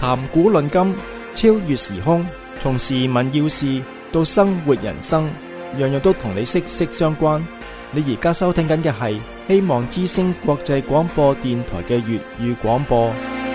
談古論今，超越時空，從時聞要事到生活人生，樣樣都同你息息相關。你而家收聽緊嘅係希望之聲國際廣播電台嘅粵語廣播。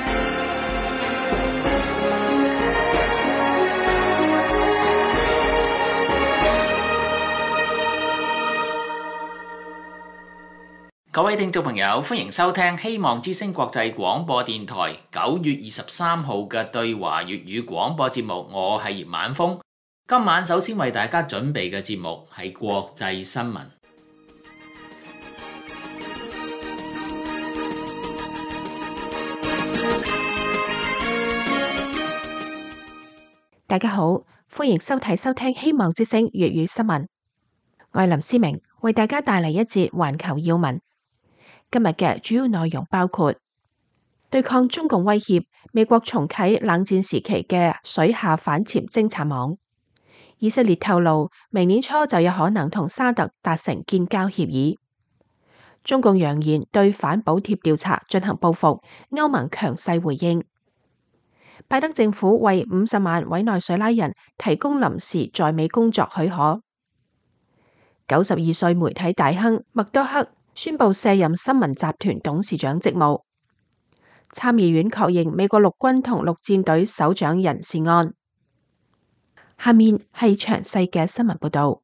各位聽眾朋友，歡迎收聽希望之聲國際廣播電台9月23號嘅對華粵語廣播節目，我係葉晚風。今晚首先為大家準備嘅節目係國際新聞。 大家好，歡迎收聽希望之聲粵語新聞。我係林思明，為大家帶嚟一節環球要聞。今日嘅主要內容包括對抗中共威脅，美國重啟冷戰時期嘅水下反潛偵察網。以色列透露，明年初就有可能同沙特達成建交協議。中共揚言對反補貼調查進行報復，歐盟強勢回應。拜登政府為50萬委內瑞拉人提供臨時在美工作許可。92歲媒體大亨麥多克宣布卸任新聞集團董事長職務。參議院確認美國陸軍同陸戰隊首長人事案。下面係詳細嘅新聞報道。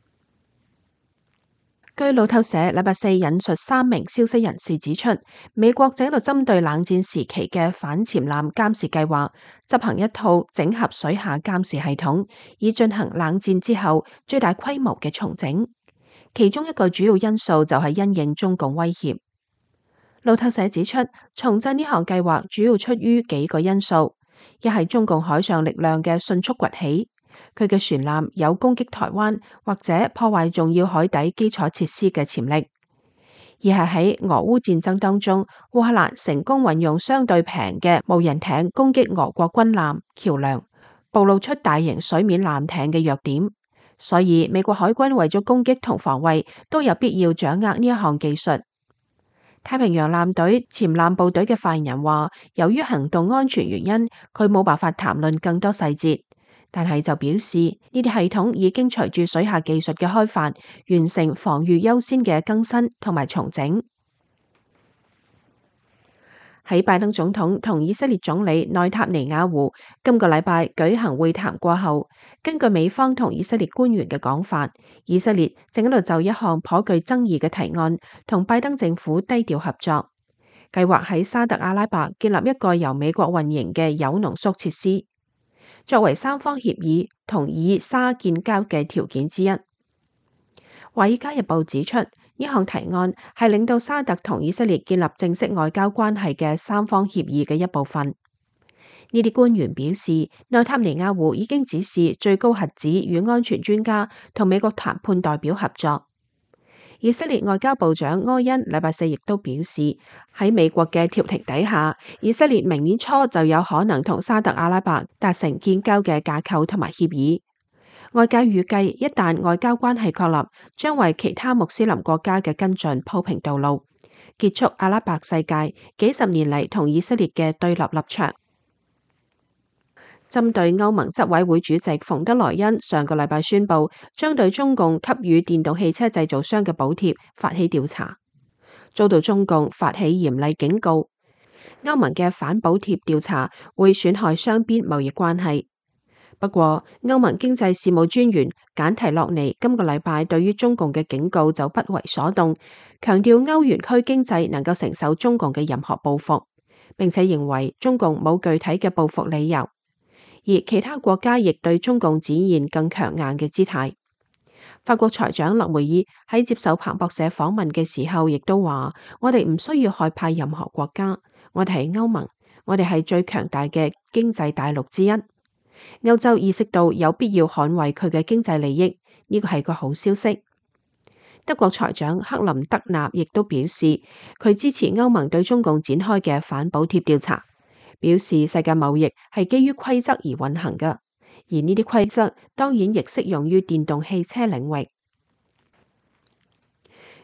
據路透社禮拜四引述3名消息人士指出，美國正喺度針對冷戰時期嘅反潛艦監視計劃，執行一套整合水下監視系統，以進行冷戰之後最大規模嘅重整。其中一個主要因素就係因應中共威脅。路透社指出，重振呢項計劃主要出於幾個因素：一係中共海上力量嘅迅速崛起，佢嘅船艦有攻擊台灣或者破壞重要海底基礎設施嘅潛力；二係喺俄烏戰爭當中，烏克蘭成功運用相對平嘅無人艇攻擊俄國軍艦、橋樑，暴露出大型水面艦艇嘅弱點。所以美國海軍為咗攻擊同防衛，都有必要掌握呢一項技術。太平洋艦隊潛艦部隊嘅發言人話，由於行動安全原因，佢冇辦法談論更多細節，但係就表示呢啲系統已經隨住水下技術嘅開發，完成防禦優先嘅更新同埋重整。喺拜登總統同以色列總理內塔尼亞胡今個禮拜舉行會談過後，根據美方同以色列官員嘅講法，以色列正喺度就一項頗具爭議嘅提案同拜登政府低調合作，計劃喺沙特阿拉伯建立一個由美國運營嘅鈾濃縮設施，作為三方協議同以沙建交嘅條件之一。華爾街日報指出，呢項提案係令到沙特同以色列建立正式外交關係嘅三方協議嘅一部分。呢啲官員表示，內塔尼亞胡已經指示最高核子與安全專家同美國談判代表合作。以色列外交部長柯恩禮拜四亦都表示，喺美國嘅調停底下，以色列明年初就有可能同沙特阿拉伯達成建交嘅架構同埋協議。外界預計，一旦外交關係確立，將為其他穆斯林國家嘅跟進鋪平道路，結束阿拉伯世界幾十年嚟同以色列嘅對立立場。針對歐盟執委會主席馮德萊恩上個禮拜宣布，將對中共給予電動汽車製造商嘅補貼發起調查，遭到中共發起嚴厲警告。歐盟嘅反補貼調查會損害雙邊貿易關係。不過，歐盟經濟事務專員簡提洛尼今個禮拜對於中共嘅警告就不為所動，強調歐元區經濟能夠承受中共嘅任何報復，並且認為中共冇具體嘅報復理由，而其他國家亦對中共展現更強硬嘅姿態。法國財長勒梅爾喺接受彭博社訪問嘅時候，亦都話：我哋唔需要害怕任何國家，我哋係歐盟，我哋係最強大嘅經濟大陸之一。歐洲意識到有必要捍衛佢嘅經濟利益，呢個係個好消息。德國財長克林德納亦都表示，佢支持歐盟對中共展開嘅反補貼調查，表示世界貿易係基於規則而運行嘅，而呢啲規則當然亦適用於電動汽車領域。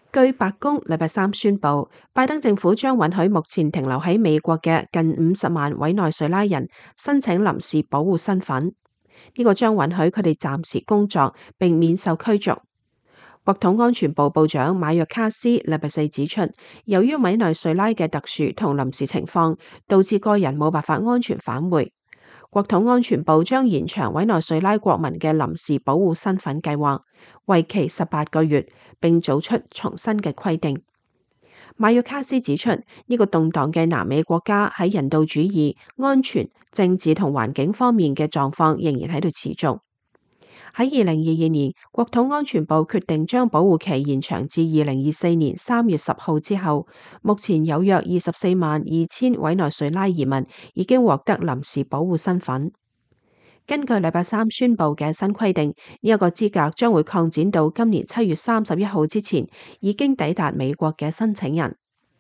據白宮禮拜三宣布，拜登政府將允許目前停留喺美國嘅近50萬委內瑞拉人申請臨時保護身份。呢個將允許佢哋暫時工作並免受驅逐。國土安全部部長馬約卡斯禮拜四指出，由於委內瑞拉嘅特殊同臨時情況，導致個人冇辦法安全返回。國土安全部將延長委內瑞拉國民嘅臨時保護身份計劃，為期18個月，並做出重新嘅規定。馬約卡斯指出，呢個動盪嘅南美國家喺人道主義、安全、政治同環境方面嘅狀況仍然喺度持續。喺2022年，國土安全部決定將保護期延長至2024年3月10號之後，目前有約24萬2千委內瑞拉移民已經獲得臨時保護身份。根據禮拜三宣布嘅新規定，呢一個資格將會擴展到今年7月31號之前已經抵達美國嘅申請人。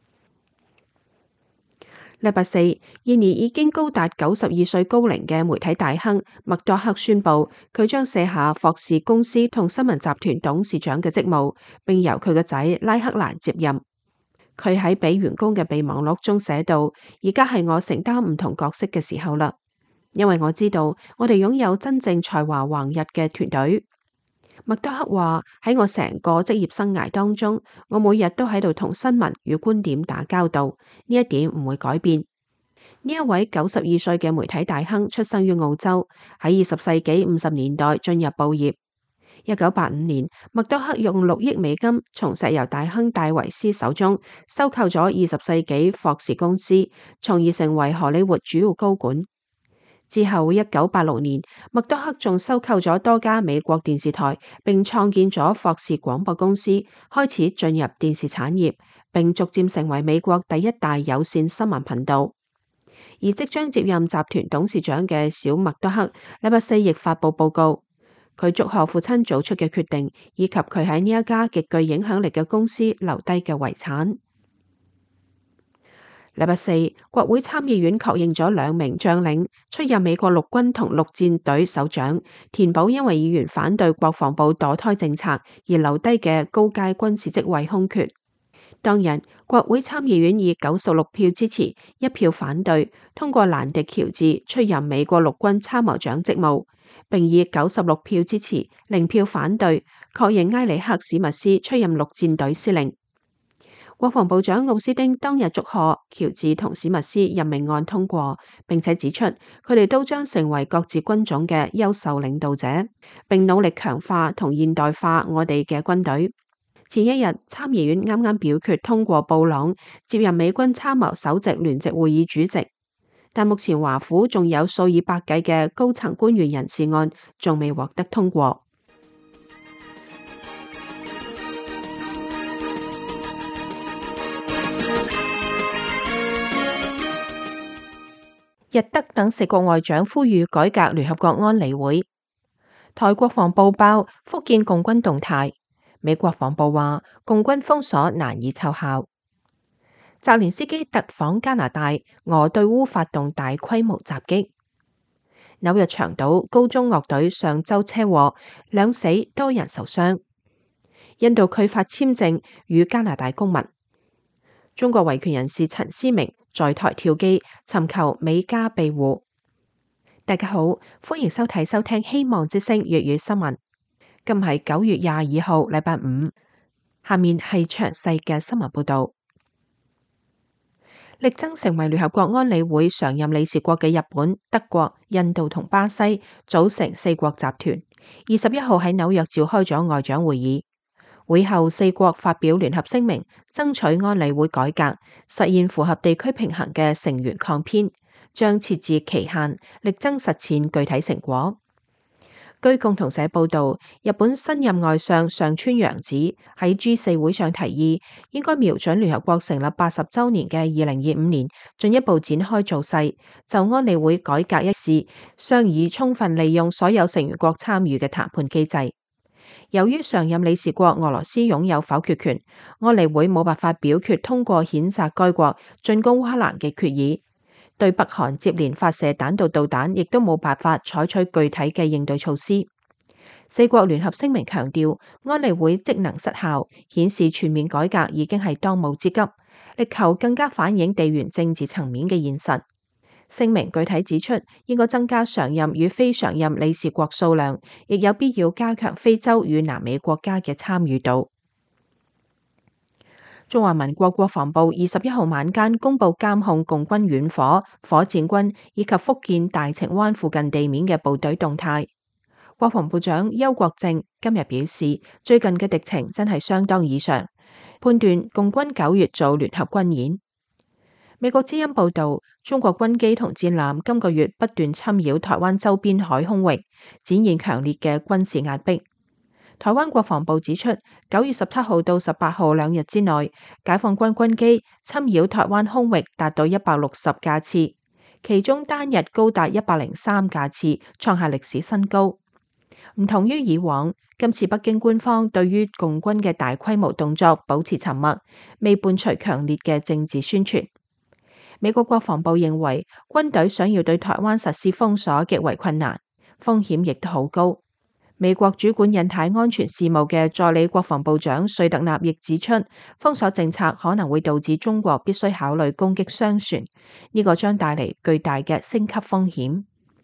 禮拜四，現年已經高達92歲高齡嘅媒體大亨麥多克宣布，佢將卸下霍士公司同新聞集團董事長嘅職務，並由佢個仔拉克蘭接任。佢喺俾員工嘅備忘錄中寫道：而家係我承擔唔同角色嘅時候啦，因為我知道我哋擁有真正才華橫溢嘅團隊。麥多克話：喺我成個職業生涯當中，我每日都喺度同新聞與觀點打交道，呢一點唔會改變。呢一位92歲嘅媒體大亨出生於澳洲，喺20世紀50年代進入報業。1985年，麥多克用6億美金從石油大亨戴維斯手中收購咗20世紀霍士公司，從而成為荷里活主要高管。之後1986年，麥多克仲收購咗多家美國電視台，並創建咗霍士廣播公司，開始進入電視產業，並逐漸成為美國第一大有線新聞頻道。而即將接任集團董事長嘅小麥多克，禮拜四亦發佈報告，佢祝賀父親做出嘅決定，以及佢喺呢一家極具影響力嘅公司留低嘅遺產。禮拜四，國會參議院確認咗2名將領出任美國陸軍同陸戰隊首長，填補因為議員反對國防部墮胎政策而留低嘅高階軍事職位空缺。當日，國會參議院以96票支持、1票反對，通過蘭迪喬治出任美國陸軍參謀長職務，並以96票支持、0票反對，確認埃里克史密斯出任陸戰隊司令。國防部長奧斯汀當日祝賀喬治同史密斯任命案通過，並且指出佢哋都將成為各自軍種嘅優秀領導者，並努力強化同現代化我哋嘅軍隊。前一日，參議院啱啱表決通過布朗接任美軍參謀首席聯席會議主席，但目前華府仲有數以百計嘅高層官員人事案仲未獲得通過。日德等4國外長呼籲改革聯合國安理會。台國防部報福建共軍動態，美國防部話共軍封鎖難以奏效。澤連斯基特訪加拿大，俄對烏發動大規模襲擊。紐約長島高中樂隊上週車禍2死多人受傷。印度拒發簽證與加拿大公民。中國維權人士陳思明在台跳機尋求美加庇護。大家好，歡迎收聽希望之聲粵語新聞。今日係9月22號禮拜五，下面係詳細嘅新聞報道。力爭成為聯合國安理會常任理事國嘅日本、德國、印度同巴西組成4國集團，21號喺紐約召開咗外長會議。會後4國發表聯合聲明，爭取安理會改革，實現符合地區平衡嘅成員抗編，將設置期限，力爭實踐具體成果。據共同社報導，日本新任外相上川陽子喺 G4 會上提議，應該瞄準聯合國成立80週年嘅2025年，進一步展開造勢，就安理會改革一事商議充分利用所有成員國參與嘅談判機制。由於常任理事國俄羅斯擁有否決權，安理會冇辦法表決通過譴責該國進攻烏克蘭嘅決議。對北韓接連發射彈道導彈，亦都冇辦法採取具體嘅應對措施。 4國聯合聲明強調，安理會職能失效，顯示全面改革已經係當務之急，力求更加反映地緣政治層面嘅現實。聲明具體指出，應該增加常任與非常任理事國數量，亦有必要加強非洲與南美國家嘅參與度。中華民國國防部21號晚間公布監控共軍遠火、火箭軍以及福建大情灣附近地面嘅部隊動態。國防部長邱國正今日表示，最近嘅敵情真係相當異常，判斷共軍9月做聯合軍演。美國之音報道，中國軍機同戰艦今個月不斷侵擾台灣周邊海空域，展現強烈嘅軍事壓迫。台灣國防部指出，9月17號到18號2日之內，解放軍軍機侵擾台灣空域達到160架次，其中單日高達103架次，創下歷史新高。唔同於以往，今次北京官方對於共軍嘅大規模動作保持沉默，未伴隨強烈嘅政治宣傳。美國國防部認為，軍隊想要對台灣實施封鎖極為困難，風險亦都好高。美國主管印太安全事務嘅助理國防部長瑞特納亦指出，封鎖政策可能會導致中國必須考慮攻擊商船，呢個將帶嚟巨大嘅升級風險。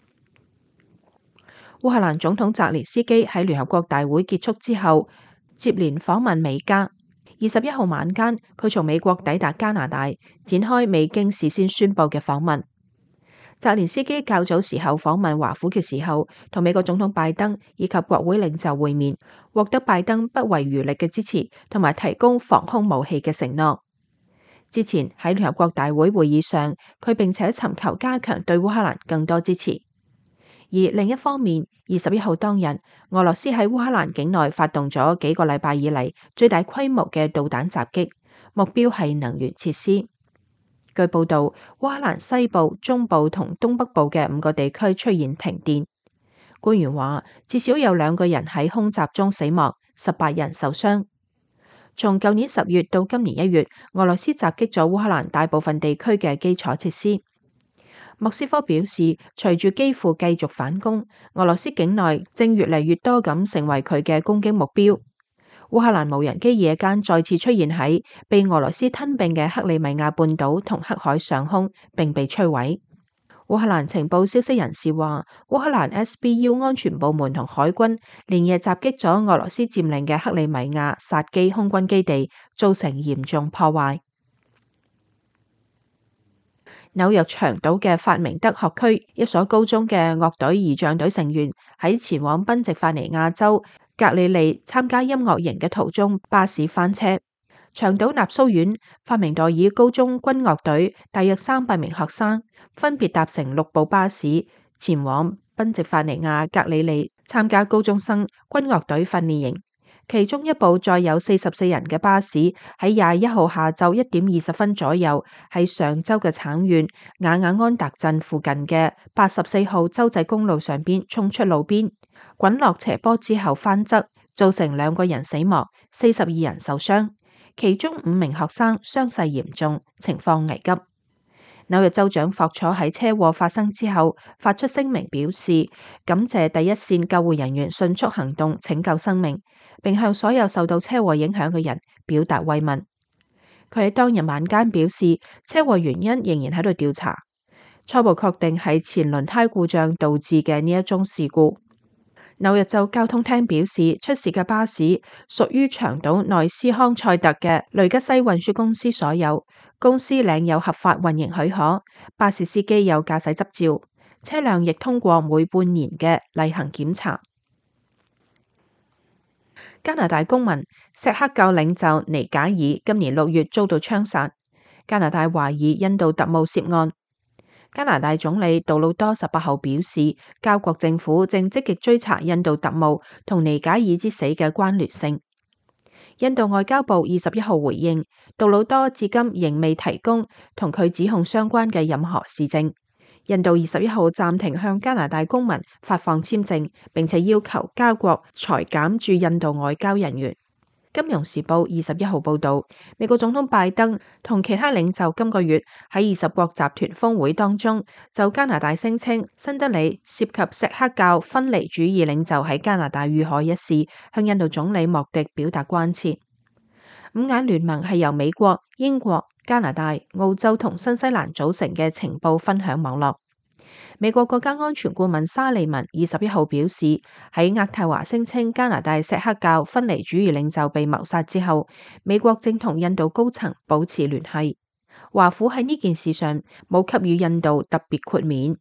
烏克蘭總統澤連斯基喺聯合國大會結束之後，接連訪問美加。21號晚間，佢從美國抵達加拿大，展開未經事先宣佈嘅訪問。澤連斯基較早時候訪問華府嘅時候，同美國總統拜登以及國會領袖會面，獲得拜登不遺餘力嘅支持，同埋提供防空武器嘅承諾。之前喺聯合國大會會議上，佢並且尋求加強對烏克蘭更多支持。而另一方面，21號當日，俄羅斯喺烏克蘭境內發動咗幾個禮拜以嚟最大規模嘅導彈襲擊，目標係能源設施。據報道，烏克蘭西部、中部同東北部嘅5個地區出現停電。官員話，至少有2個人喺空襲中死亡，18人受傷。從舊年10月到今年1月，俄羅斯襲擊咗烏克蘭大部分地區嘅基礎設施。莫斯科表示，隨住基輔繼續反攻，俄羅斯境內正越嚟越多咁成為佢嘅攻擊目標。烏克蘭無人機夜間再次出現喺被俄羅斯吞併嘅克里米亞半島同黑海上空，並被摧毀。烏克蘭情報消息人士話，烏克蘭 SBU 安全部門同海軍連夜襲擊咗俄羅斯佔領嘅克里米亞薩基空軍基地，造成嚴重破壞。紐約長島嘅法明德學區一所高中嘅樂隊儀仗隊成員喺前往賓夕法尼亞州格里利參加音樂營嘅途中，巴士翻車。長島納蘇縣法明代爾高中軍樂隊大約300名學生分別搭乘6部巴士前往賓夕法尼亞格里利參加高中生軍樂隊訓練營。其中一部載有44人嘅巴士喺21號下晝1點20分左右喺上州嘅橙縣雅雅安達鎮附近嘅84號州際公路上邊衝出路邊，滾落斜坡之後翻側，造成2個人死亡，42人受傷，其中5名學生傷勢嚴重，情況危急。紐約州長霍楚喺車禍發生之後發出聲明表示，感謝第一線救護人員迅速行動拯救生命，並向所有受到車禍影響嘅人表達慰問。佢喺當日晚間表示，車禍原因仍然喺度調查，初步確定係前輪胎故障導致嘅呢一宗事故。紐約州交通廳表示，出事嘅巴士屬於長島內斯康塞特嘅雷吉西運輸公司所有，公司領有合法運營許可，巴士司機有駕駛執照，車輛亦通過每半年嘅例行檢查。加拿大公民錫克教領袖尼賈爾今年6月遭到槍殺，加拿大懷疑印度特務涉案。加拿大總理杜魯多18號表示，交國政府正積極追查印度特務同尼賈爾之死嘅關聯性。印度外交部21號回應，杜魯多至今仍未提供同佢指控相關嘅任何事證。印度21號暫停向加拿大公民發放簽證，並且要求交國裁減駐印度外交人員。 金融時報21號報導，美國總統拜登同其他領袖今個月喺20國集團峰會當中，就加拿大聲稱新德里涉及錫克教分離主義領袖喺加拿大遇害一事，向印度總理莫迪表達關切。五眼聯盟係由美國、英國、加拿大、澳洲同新西蘭組成嘅情報分享網絡。美國國家安全顧問沙利文21號表示，喺渥太華聲稱加拿大錫克教分離主義領袖被謀殺之後，美國正同印度高層保持聯繫。華府喺呢件事上冇給予印度特別豁免。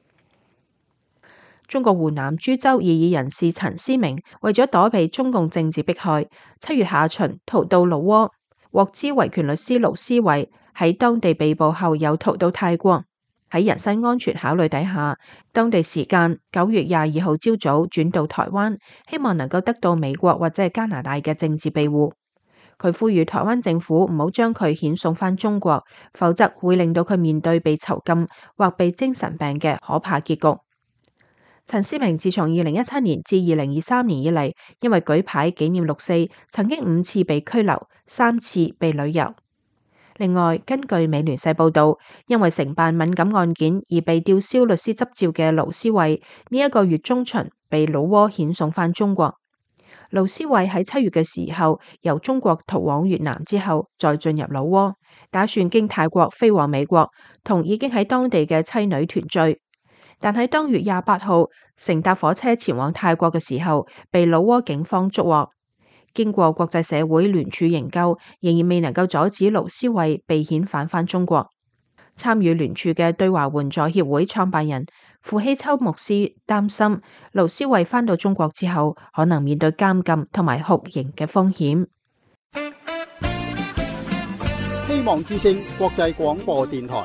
中國湖南株洲異議人士陳思明為咗躲避中共政治迫害，7月下旬逃到老撾，獲知維權律師盧思位喺當地被捕後又逃到泰國。喺人身安全考慮底下，當地時間9月22號朝早轉到台灣，希望能夠得到美國或者係加拿大嘅政治庇護。佢呼籲台灣政府唔好將佢遣送返中國，否則會令到佢面對被囚禁或被精神病嘅可怕結局。陳思明自從2017年至2023年以嚟，因為舉牌紀念6·4，曾經5次被拘留，3次被旅遊。另外，根據美聯社報導，因為承辦敏感案件而被吊銷律師執照嘅盧思位，呢一個月中旬被老撾遣送返中國。盧思位喺7月嘅時候由中國逃往越南之後，再進入老撾，打算經泰國飛往美國，同已經喺當地嘅妻女團聚。但喺當月28號乘搭火車前往泰國嘅時候，被老撾警方捉獲。經過國際社會聯署營救，仍然未能夠阻止盧思位被遣返返中國。參與聯署嘅對華援助協會創辦人傅希秋牧師擔心，盧思位返到中國之後，可能面對監禁同埋酷刑嘅風險。 希望之聲國際廣播電台。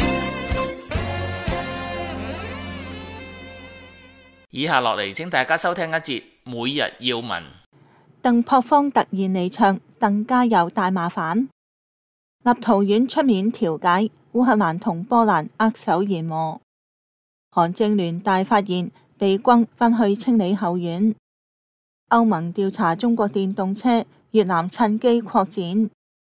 以下落嚟，請大家收聽一節每日要聞。 鄧樸方突然離場，鄧家有大麻煩。立陶宛出面調解，烏克蘭同波蘭握手言和。韓正聯大發現被轟返去清理後院。歐盟調查中國電動車，越南趁機擴展。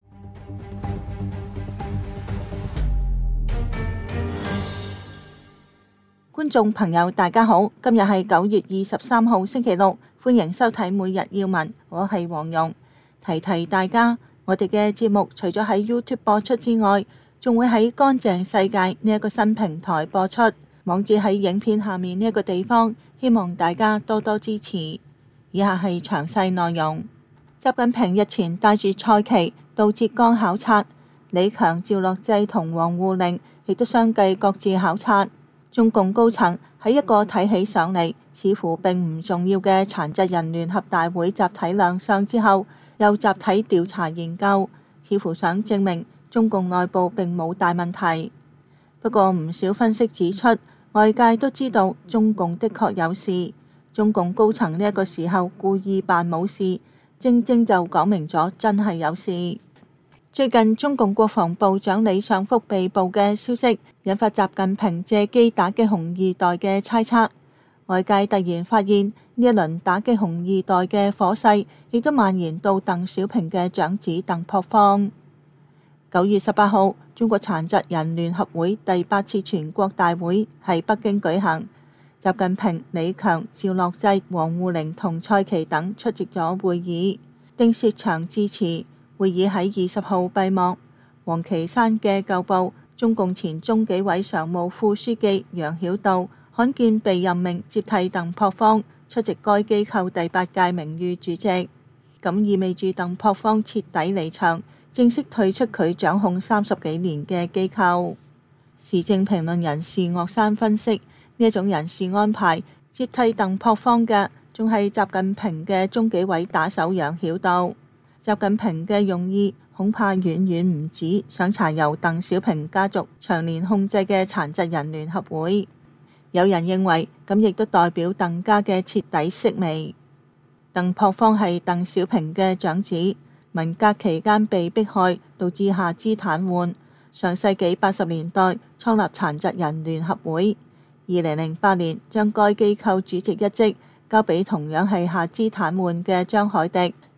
觀眾朋友大家好，今日係9月23號星期六，歡迎收睇每日要聞，我係黃蓉。提提大家，我哋嘅節目除咗喺 YouTube 播出之外，仲會喺乾淨世界呢一個新平台播出，網址喺影片下面呢一個地方，希望大家多多支持。以下係詳細內容。習近平日前帶住蔡奇到浙江考察，李強、趙樂際同王滬寧亦都相繼各自考察。中共高層喺一個睇起上嚟似乎並唔重要嘅殘疾人聯合大會集體亮相之後，又集體調查研究，似乎想證明中共內部並冇大問題。不過唔少分析指出，外界都知道中共的確有事，中共高層呢一個時候故意扮冇事，正正就講明咗真係有事。最近中共國防部長李尚福被捕嘅消息，引發習近平借機打擊紅二代嘅猜測。外界突然發現呢一輪打擊紅二代嘅火勢，亦都蔓延到鄧小平嘅長子鄧樸方。9月18號，中國殘疾人聯合會第8次全國大會喺北京舉行，習近平、李強、趙樂際、王滬寧同蔡奇等出席咗會議。丁薛祥致辭。會議喺20號閉幕。王岐山嘅舊部，中共前中紀委常務副書記楊曉渡罕見被任命接替鄧樸方出席該機構第8屆名譽主席，咁意味住鄧樸方徹底離場，正式退出佢掌控30幾年嘅機構。時政評論人士岳山分析，呢一種人事安排接替鄧樸方嘅，仲係習近平嘅中紀委打手楊曉渡。習近平嘅用意恐怕遠遠唔止想查由鄧小平家族長年控制嘅殘疾人聯合會。有人認為咁亦都代表鄧家嘅徹底式微。鄧樸方係鄧小平嘅長子，文革期間被迫害，導致下肢癱瘓。上世紀80年代創立殘疾人聯合會，2008年將該機構主席一職交俾同樣係下肢癱瘓嘅張海迪。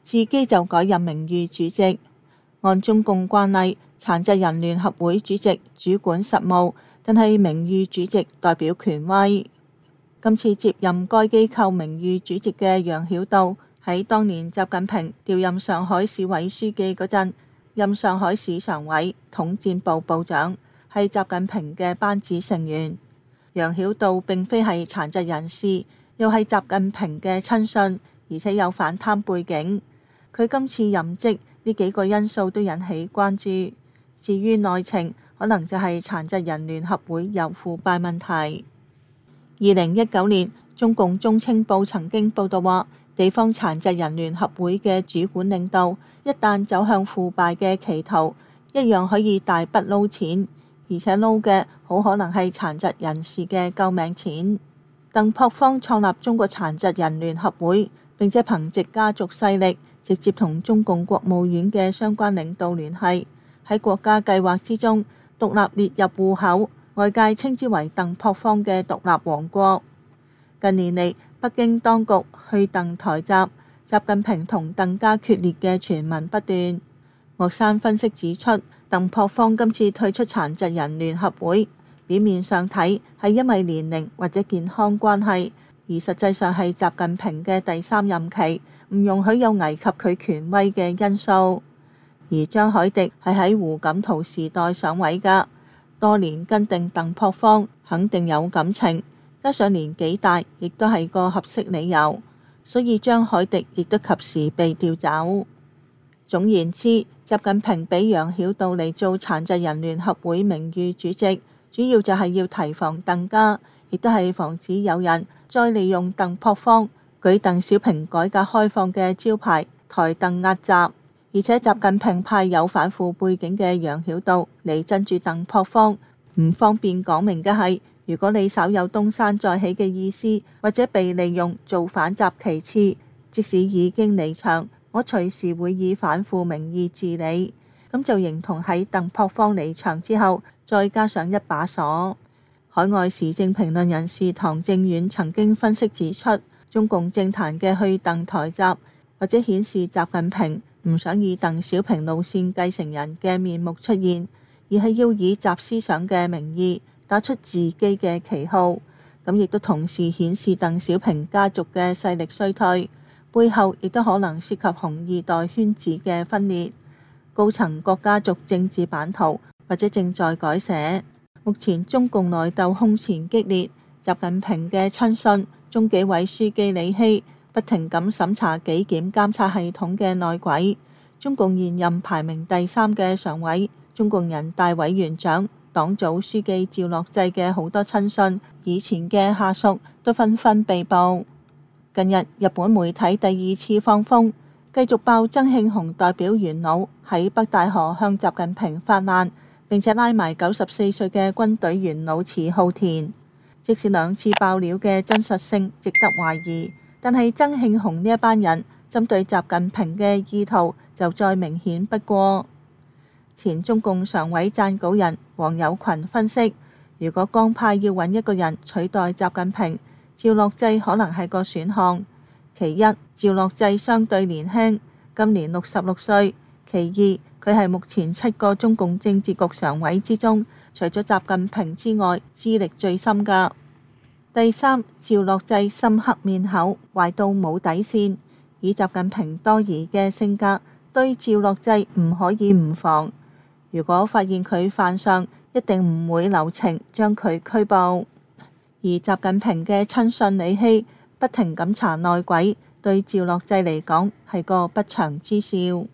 自己就改任名譽主席。按中共慣例，殘疾人聯合會主席主管實務，但係名譽主席代表權威。今次接任該機構名譽主席嘅楊曉渡，喺當年習近平調任上海市委書記嗰陣，任上海市常委、統戰部部長，係習近平嘅班子成員。楊曉渡並非係殘疾人士，又係習近平嘅親信，而且有反貪背景。佢今次任職呢幾個因素都引起關注。至於內情，可能就係殘疾人聯合會有腐敗問題。2019年，中共中青報曾經報道話，地方殘疾人聯合會嘅主管領導一旦走向腐敗嘅歧途，一樣可以大筆撈錢，而且撈嘅好可能係殘疾人士嘅救命錢。鄧樸方創立中國殘疾人聯合會，並且憑藉家族勢力直接同中共國務院嘅相關領導聯繫，喺國家計劃之中獨立列入戶口，外界稱之為鄧樸方嘅獨立王國。近年嚟，北京當局去鄧台習，習近平同鄧家決裂嘅傳聞不斷。岳山分析指出，鄧樸方今次退出殘疾人聯合會，表面上睇係因為年齡或者健康關係，而實際上係習近平嘅第3任期唔容許有危及佢權威嘅因素。而張海迪係喺胡錦濤時代上位㗎，多年跟定鄧樸方，肯定有感情，加上年紀大，亦都係個合適理由，所以張海迪亦都及時被調走。總言之，習近平俾楊曉渡嚟做殘疾人聯合會名譽主席，主要就係要提防鄧家，亦都係防止有人再利用鄧樸方舉鄧小平改革開放嘅招牌台鄧壓習。而且習近平派有反腐背景嘅楊曉渡嚟鎮住鄧樸方，唔方便講明嘅係，如果你稍有東山再起嘅意思，或者被利用做反習其次，即使已經離場，我隨時會以反腐名義治理。咁就形同喺鄧樸方離場之後，再加上一把鎖。海外時政評論人士唐正遠曾經分析指出，中共政壇嘅去鄧台習，或者顯示習近平唔想以鄧小平路線繼承人嘅面目出現，而係要以習思想嘅名義打出自己嘅旗號。咁亦都同時顯示鄧小平家族嘅勢力衰退，背後亦都可能涉及紅二代圈子嘅分裂。高層各家族政治版圖或者正在改寫。目前中共內鬥空前激烈，習近平嘅親信中紀委書記李希不停咁審查紀檢監察系統嘅內鬼。中共現任排名第3嘅常委、中共人大委員長、黨組書記趙樂際嘅好多親信、以前嘅下屬都紛紛被捕。近日日本媒體第2次放風，繼續爆曾慶紅代表元老喺北戴河向習近平發難，並且拉埋94歲嘅軍隊元老池浩田。即使2次爆料嘅真實性值得懷疑，但係曾慶紅呢一班人針對習近平嘅意圖就再明顯不過。前中共常委撰稿人黃友群分析，如果江派要揾一個人取代習近平，趙樂際可能係個選項。其一，趙樂際相對年輕，今年66歲；其二，佢係目前7個中共政治局常委之中，除咗習近平之外，資歷最深㗎。第三，趙樂際深刻面口，壞到冇底線。以習近平多疑嘅性格，對趙樂際唔可以唔防。如果發現佢犯上，一定唔會留情將佢拘捕。而習近平嘅親信李希不停咁查內鬼，對趙樂際嚟講係個不祥之兆。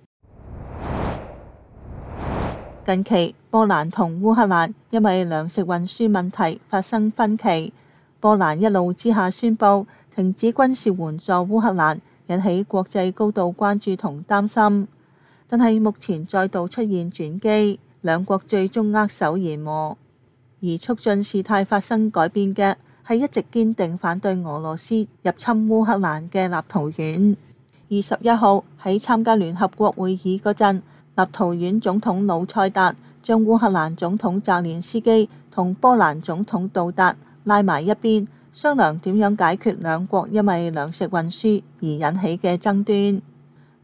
近期波蘭同烏克蘭因為糧食運輸問題發生分歧，波蘭一怒之下宣布停止軍事援助烏克蘭，引起國際高度關注同擔心。但係目前再度出現轉機，兩國最終握手言和。而促進事態發生改變嘅係一直堅定反對俄羅斯入侵烏克蘭嘅立陶宛。21號喺參加聯合國會議嗰陣，立陶宛總統魯塞達將烏克蘭總統澤連斯基同波蘭總統杜達拉埋一邊，商量點樣解決兩國因為糧食運輸而引起嘅爭端。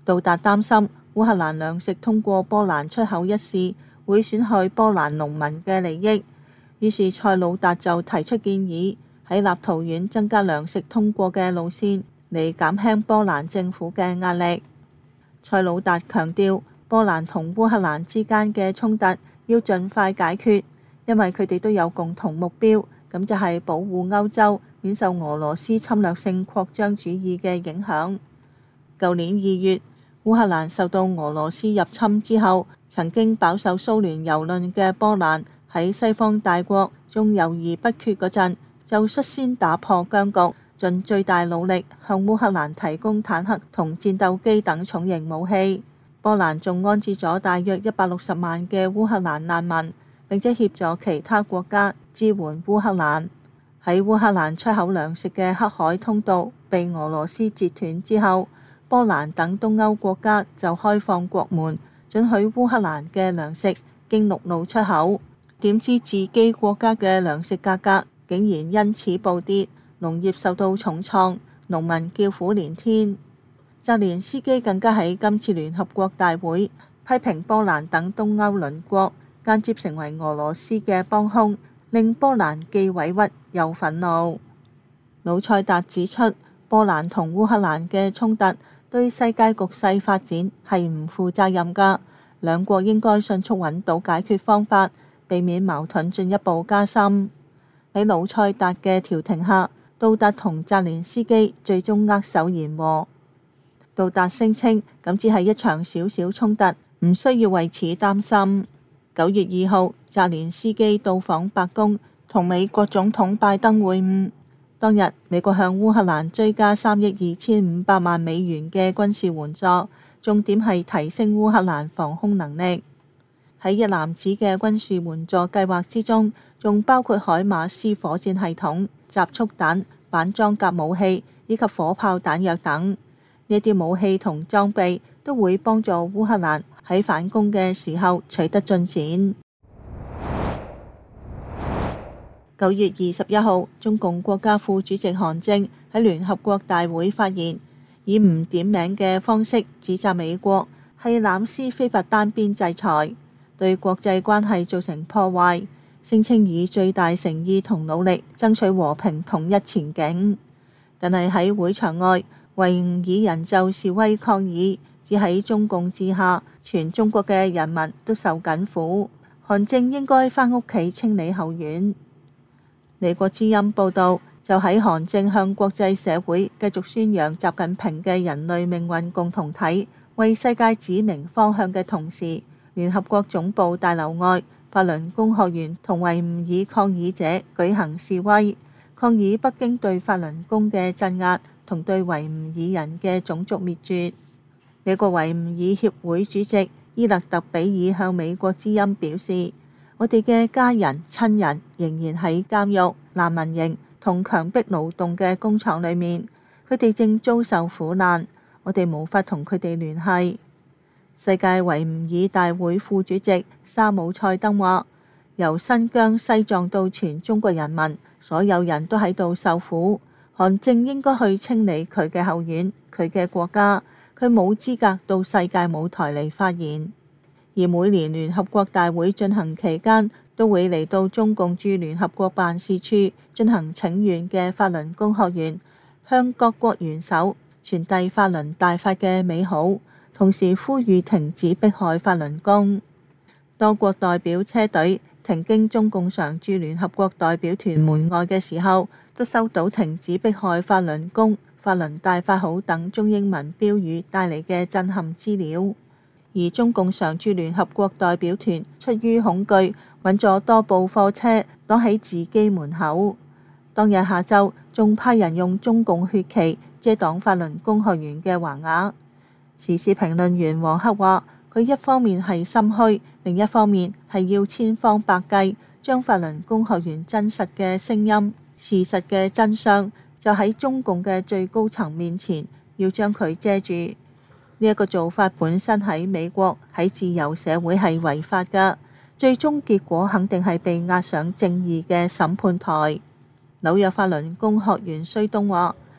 杜達擔心烏克蘭糧食通過波蘭出口一事會損害波蘭農民嘅利益，於是塞魯達就提出建議，喺立陶宛增加糧食通過嘅路線嚟減輕波蘭政府嘅壓力。塞魯達強調，波蘭同烏克蘭之間嘅衝突要盡快解決，因為佢哋都有共同目標，咁就係保護歐洲免受俄羅斯侵略性擴張主義嘅影響。舊年2月，烏克蘭受到俄羅斯入侵之後，曾經飽受蘇聯蹂躪嘅波蘭喺西方大國仲猶豫不決嗰陣，就率先打破僵局，盡最大努力向烏克蘭提供坦克同戰鬥機等重型武器。波蘭仲安置咗大約160萬嘅烏克蘭難民，並且協助其他國家支援烏克蘭。喺烏克蘭出口糧食嘅黑海通道被俄羅斯截斷之後，波蘭等東歐國家就開放國門，准許烏克蘭嘅糧食經陸路出口。點知自己國家嘅糧食價格竟然因此暴跌，農業受到重創，農民叫苦連天。澤連斯基更加喺今次聯合國大會批評波蘭等東歐鄰國間接成為俄羅斯嘅幫兇，令波蘭既委屈又憤怒。魯塞達指出，波蘭同烏克蘭嘅衝突對世界局勢發展係唔負責任㗎，兩國應該迅速揾到解決方法，避免矛盾進一步加深。喺魯塞達嘅調停下，杜達同澤連斯基最終握手言和。杜達聲稱咁只係一場小小衝突，唔需要為此擔心。9月2號，澤連斯基到訪白宮，同美國總統拜登會晤。當日，美國向烏克蘭追加3億2500萬美元嘅軍事援助，重點係提升烏克蘭防空能力。喺一籃子嘅軍事援助計劃之中，仲包括海馬斯火箭系統、集束彈、反裝甲武器以及火炮彈藥等。呢啲武器同裝備都會幫助烏克蘭喺反攻嘅時候取得進展。9月21號，中共國家副主席韓正喺聯合國大會發言，以唔點名嘅方式指責美國係濫施非法單邊制裁，對國際關係造成破壞，聲稱以最大誠意同努力爭取和平統一前景。但係喺會場外，維吾爾人就示威抗議，指喺中共治下，全中國嘅人民都受緊苦，韓正應該返屋企清理後院。美國之音報導，就喺韓正向國際社會繼續宣揚習近平嘅人類命運共同體，為世界指明方向嘅同時，聯合國總部大樓外，法輪功學員同維吾爾抗議者舉行示威，抗議北京對法輪功嘅鎮壓同對維吾爾人嘅種族滅絕。美國維吾爾協會主席伊勒特比爾向美國之音表示，我哋嘅家人親人仍然喺監獄、難民營同強迫勞動嘅工廠裏面，佢哋正遭受苦難，我哋無法同佢哋聯繫。世界維吾爾大會副主席沙姆塞登話，由新疆、西藏到全中國人民，所有人都喺度受苦，韓正應該去清理佢嘅後院、佢嘅國家，佢冇資格到世界舞台嚟發言。而每年聯合國大會進行期間，都會嚟到中共駐聯合國辦事處進行請願嘅法輪功學員，向各國元首傳遞法輪大法嘅美好，同時呼籲停止迫害法輪功。多國代表車隊停經中共常駐聯合國代表團門外嘅時候，都收到停止迫害法輪功、法輪大法好等中英文標語帶嚟嘅震撼資料。而中共常駐聯合國代表團出於恐懼，揾咗多部貨車擋喺自己門口。當日下晝仲派人用中共血旗遮擋法輪功學員嘅橫額。時事評論員黃克話，佢一方面係心虛，另一方面係要千方百計將法輪功學員真實嘅聲音、事實嘅真相，就喺中共嘅最高層面前，要將佢遮住。呢一個做法本身喺美國喺自由社會係違法㗎，最終結果肯定係被押上正義嘅審判台。紐約法輪功學員崔東話，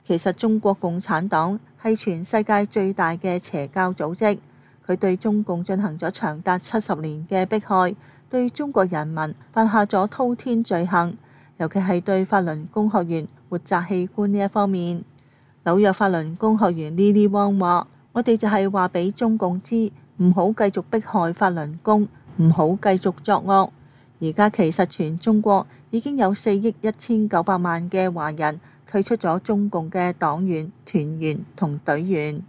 其實中國共產黨係全世界最大嘅邪教組織，佢對中共進行咗長達70年嘅迫害，對中國人民犯下咗滔天罪行，尤其係對法輪功學員活摘器官呢一方面。紐約法輪功學員 Lily Wong 話：我哋就係話俾中共知，唔好繼續迫害法輪功，唔好繼續作惡。而家其實全中國已經有4億1900萬嘅華人退出咗中共嘅黨員、團員同隊員。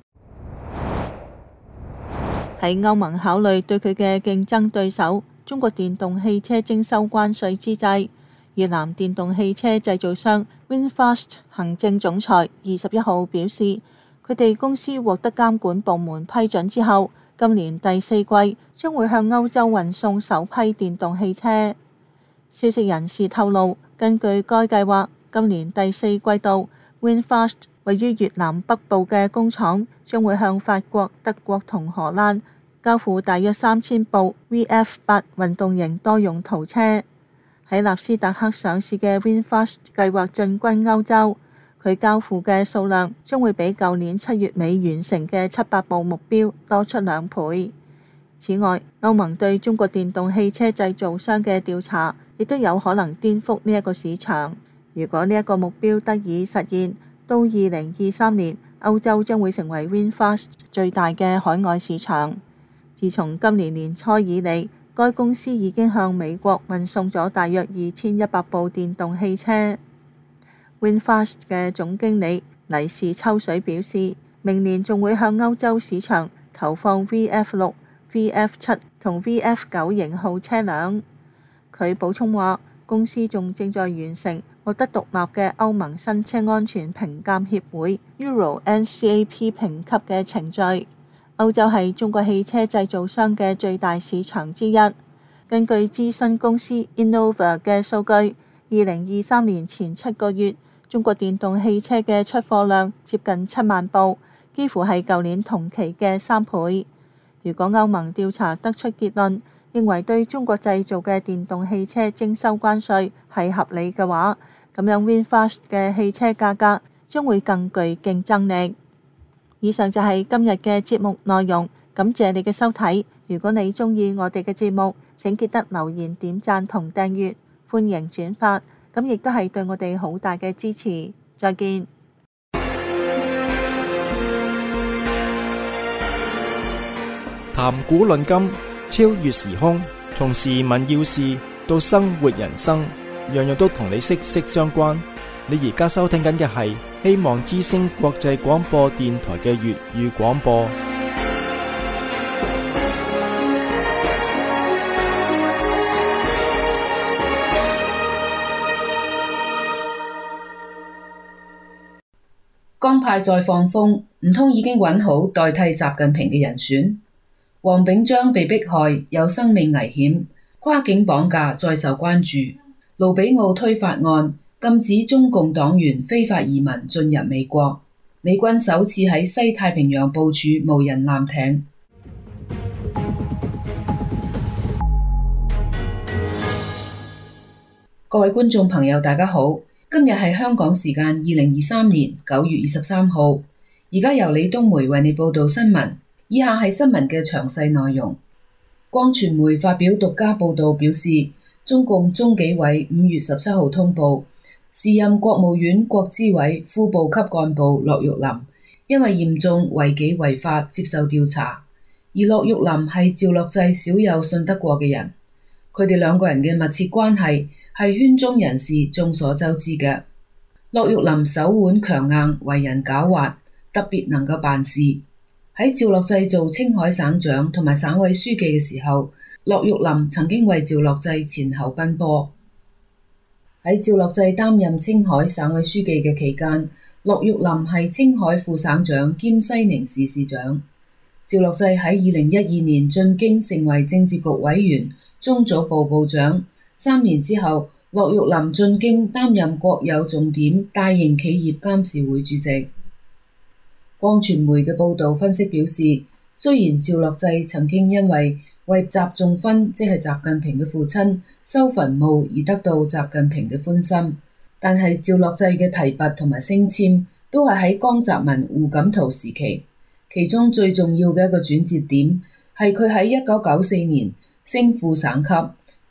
喺歐盟考慮對佢嘅競爭對手中國電動汽車徵收關稅之際，越南電動汽車製造商 VinFast 行政總裁21號表示，佢哋公司獲得監管部門批准之後，今年第4季將會向歐洲運送首批電動汽車。消息人士透露，根據該計劃，今年第4季度 VinFast 位於越南北部嘅工廠將會向法國、德國同荷蘭交付大約3000部 VF8 運動型多用途車。喺納斯達克上市嘅 VinFast 計劃進軍歐洲，佢交付嘅數量將會比舊年7月尾完成嘅700部目標多出2倍。此外，歐盟對中國電動汽車製造商嘅調查亦都有可能顛覆呢一個市場。如果呢一個目標得以實現，到2023年，歐洲將會成為 VinFast 最大嘅海外市場。自從今年年初以嚟，該公司已經向美國運送咗大約2100部電動汽車。VinFast 嘅總經理黎氏秋水表示，明年仲會向歐洲市場投放 VF6、VF7 同 VF9 型號車輛。佢補充話，公司仲正在完成獲得獨立嘅歐盟新車安全評鑑協會 Euro NCAP 評級嘅程序。歐洲係中國汽車製造商嘅最大市場之一。根據諮詢公司 Innova 嘅數據，2023年前7個月，中國電動汽車嘅出貨量接近7萬部，幾乎係舊年同期嘅3倍。如果歐盟調查得出結論，認為對中國製造嘅電動汽車徵收關稅係合理嘅話，咁樣 VinFast 嘅汽車價格將會更具競爭力。以上就係今日嘅節目內容，感謝你嘅收睇。如果你鍾意我哋嘅節目，請記得留言、點讚同訂閱，歡迎轉發，咁亦都係對我哋好大嘅支持。再見。 談古論今，超越時空，從時聞要事到生活人生，樣樣都同你息息相關。你而家收聽緊嘅係希望之聲國際廣播電台嘅粵語廣播。 江派再放風，唔通已經揾好代替習近平嘅人選？黃炳章被迫害，有生命危險，跨境綁架再受關注。盧比奧推法案禁止中共黨員非法移民進入美國。美軍首次喺西太平洋部署無人艦艇。各位觀眾朋友，大家好，今日係香港時間2023年9月23號，而家由李東梅為你報道新聞。以下係新聞嘅詳細內容。光傳媒發表獨家報道表示，中共中紀委5月17號通報，時任國務院國資委副部級幹部駱玉林因為嚴重違紀違法接受調查，而駱玉林係趙樂際少有信得過嘅人，佢哋兩個人嘅密切關係係圈中人士眾所周知嘅。駱玉林手腕強硬，為人狡猾，特別能夠辦事。喺趙樂際做青海省長同埋省委書記嘅時候，駱玉林曾經為趙樂際前後奔波。喺趙樂際擔任青海省委書記嘅期間，駱玉林係青海副省長兼西寧市市長。趙樂際喺2012年進京成為政治局委員、中組部部長，3年之後，駱玉林進京擔任國有重點大型企業監事會主席。光傳媒嘅報導分析表示，雖然趙樂際曾經因為習仲勳即係習近平嘅父親修墳墓而得到習近平嘅歡心，但係趙樂際嘅提拔同埋升遷都係喺江澤民、胡錦濤時期。其中最重要嘅一個轉折點係佢喺1994年升副省級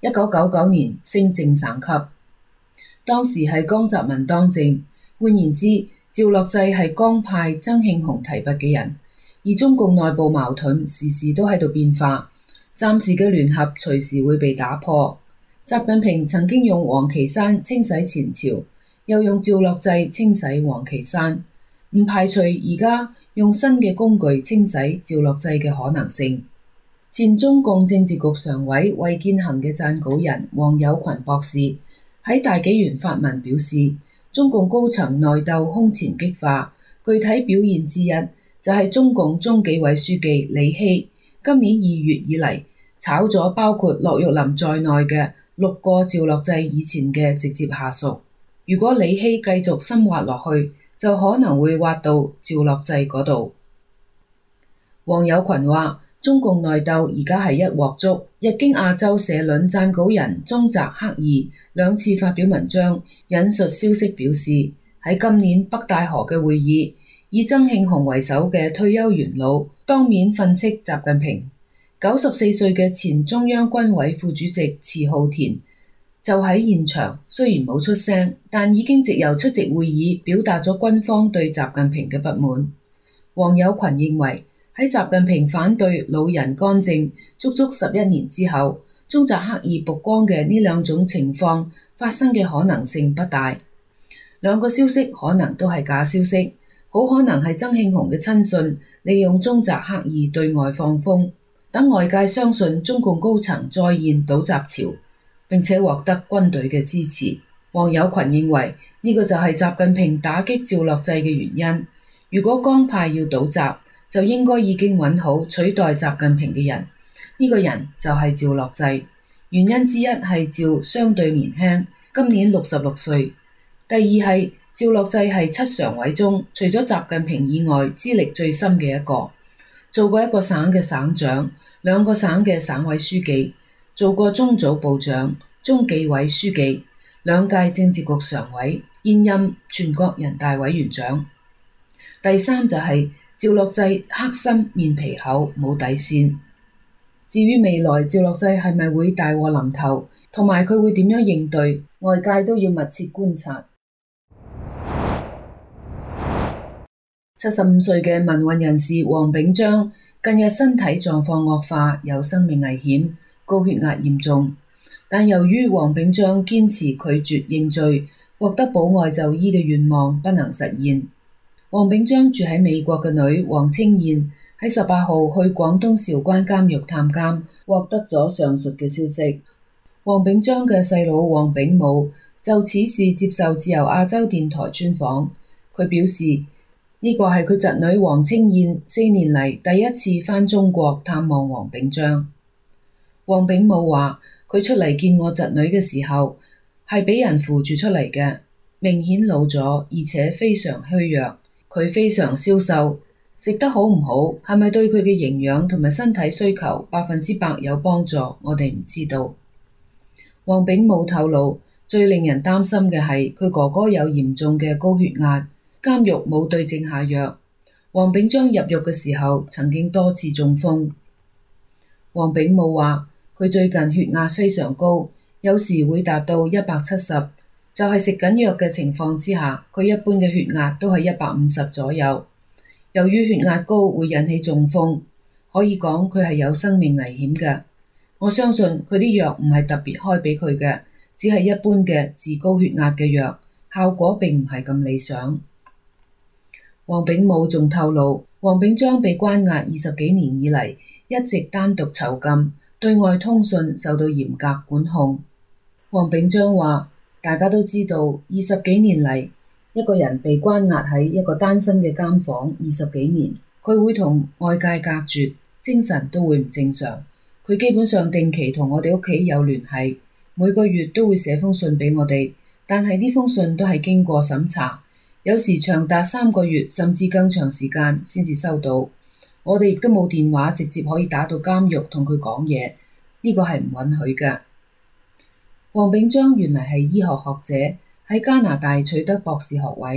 ，1999年升正省級。當時係江澤民當政，換言之，趙樂際係江派曾慶紅提拔嘅人，而中共內部矛盾時時都喺度變化，暫時嘅聯合隨時會被打破。習近平曾經用王岐山清洗前朝，又用趙樂際清洗王岐山，唔排除而家用新嘅工具清洗趙樂際嘅可能性。前中共政治局常委衛健行嘅撰稿人王有群博士喺大紀元發文表示，中共高層內鬥空前激化，具體表現之一就係中共中紀委書記李希今年2月以嚟炒咗包括駱玉林在內嘅6個趙樂際以前嘅直接下屬。如果李希繼續深挖落去，就可能會挖到趙樂際嗰度。王有群話，中共內鬥而家係一鑊粥。日經亞洲社論撰稿人中澤克二2次發表文章，引述消息表示，喺今年北戴河嘅會議，以曾慶紅為首嘅退休元老當面訓斥習近平。94歲嘅前中央軍委副主席遲浩田就喺現場，雖然冇出聲，但已經藉由出席會議表達咗軍方對習近平嘅不滿。王有群認為，喺習近平反對老人干政足足11年之後，中澤克二曝光嘅呢兩種情況發生嘅可能性不大。兩個消息可能都係假消息，好可能係曾慶紅嘅親信利用中澤克二對外放風，等外界相信中共高層再現倒習潮，並且獲得軍隊嘅支持。王有群認為呢個就係習近平打擊趙樂際嘅原因。如果江派要倒習，就應該已經揾好取代習近平嘅人，呢個人就係趙樂際。原因之一係趙相對年輕，今年66歲。第二係趙樂際係7常委中除咗習近平以外資歷最深嘅一個，做過一個省嘅省長，2個省嘅省委書記，做過中組部長、中紀委書記，2屆政治局常委，現任全國人大委員長。第三就係趙樂際黑心面皮厚，冇底線。至於未來趙樂際係咪會大禍臨頭，同埋佢會點樣應對，外界都要密切觀察。75歲嘅民運人士黃炳章近日身體狀況惡化，有生命危險，高血壓嚴重。但由於黃炳章堅持拒絕認罪，獲得保外就醫嘅願望不能實現。黃炳章住喺美國嘅女黃清燕喺18號去廣東韶關監獄探監，獲得咗上述嘅消息。黃炳章嘅細佬黃炳武就此事接受自由亞洲電台專訪，佢表示呢個係佢侄女黃清燕4年嚟第一次返中國探望黃炳章。黃炳武話，佢出嚟見我侄女嘅時候係俾人扶住出嚟嘅，明顯老咗，而且非常虛弱。佢非常消瘦，食得好唔好，係咪對佢嘅營養同埋身體需求100%有幫助，我哋唔知道。黃炳武透露，最令人擔心嘅係佢哥哥有嚴重嘅高血壓，監獄冇對症下藥。黃炳章入獄嘅時候曾經多次中風。黃炳武話，佢最近血壓非常高，有時會達到170。就係食緊藥嘅情況之下，佢一般嘅血壓都係150左右。由於血壓高會引起中風，可以講佢係有生命危險嘅。我相信佢啲藥唔係特別開俾佢嘅，只係一般嘅治高血壓嘅藥，效果並唔係咁理想。黃炳武仲透露，黃炳章被關押20幾年以嚟，一直單獨囚禁，對外通訊受到嚴格管控。黃炳章話，大家都知道20幾年嚟，一個人被關押喺一個單身嘅監房20幾年，佢會同外界隔絕，精神都會唔正常。佢基本上定期同我哋屋企有聯繫，每個月都會寫封信俾我哋，但係呢封信都係經過審查，有時長達3個月甚至更長時間先至收到。我哋亦都冇電話直接可以打到監獄同佢講嘢，呢個係唔允許嘅。黃炳章原來係醫學學者，喺加拿大取得博士學位，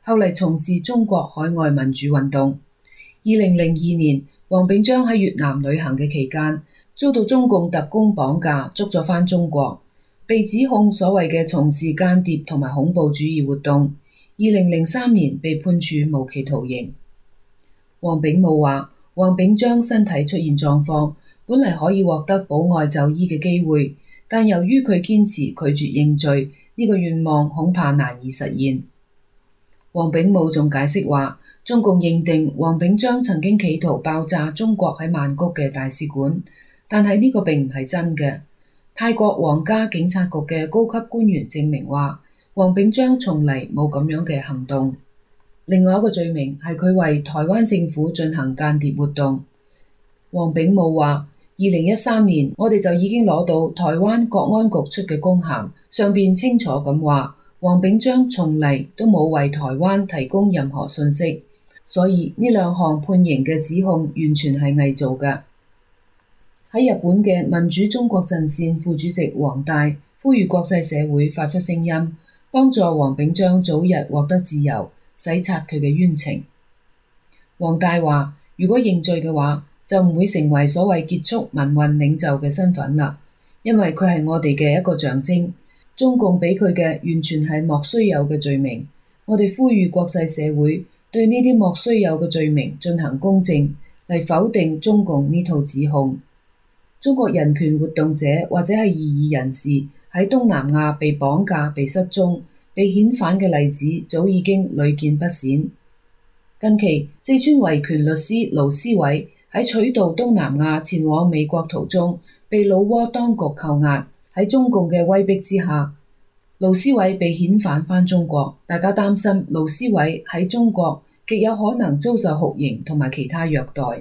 後嚟從事中國海外民主運動。2002年，黃炳章喺越南旅行嘅期間，遭到中共特工綁架，捉咗返中國，被指控所謂嘅從事間諜同埋恐怖主義活動。2003年被判處無期徒刑。黃炳武話：黃炳章身體出現狀況，本嚟可以獲得保外就醫嘅機會，但由於佢堅持拒絕認罪，呢個願望恐怕難以實現。黃炳武仲解釋話，中共認定黃炳章曾經企圖爆炸中國喺曼谷嘅大使館，但係呢個並唔係真嘅。泰國皇家警察局嘅高級官員證明話，黃炳章從嚟冇咁樣嘅行動。另外一個罪名係佢為台灣政府進行間諜活動。黃炳武話：2013年我哋就已經攞到台灣國安局出嘅公函，上邊清楚咁話，黃炳章從嚟都冇為台灣提供任何信息，所以呢兩項判刑嘅指控完全係偽造嘅。喺日本嘅民主中國陣線副主席黃大呼籲國際社會發出聲音，幫助黃炳章早日獲得自由，洗刷佢嘅冤情。黃大話：如果認罪嘅話，就唔會成為所謂結束民運領袖嘅身份啦，因為佢係我哋嘅一個象徵。中共俾佢嘅完全係莫須有嘅罪名。我哋呼籲國際社會對呢啲莫須有嘅罪名進行公正，嚟否定中共呢套指控。中國人權活動者或者係異議人士喺東南亞被綁架、被失蹤、被遣返嘅例子早已經屢見不鮮。近期，四川維權律師盧思偉喺取道東南亞前往美國途中，被老撾當局扣押。喺中共嘅威逼之下，盧思偉被遣返返中國。大家擔心盧思偉喺中國極有可能遭受酷刑同埋其他虐待。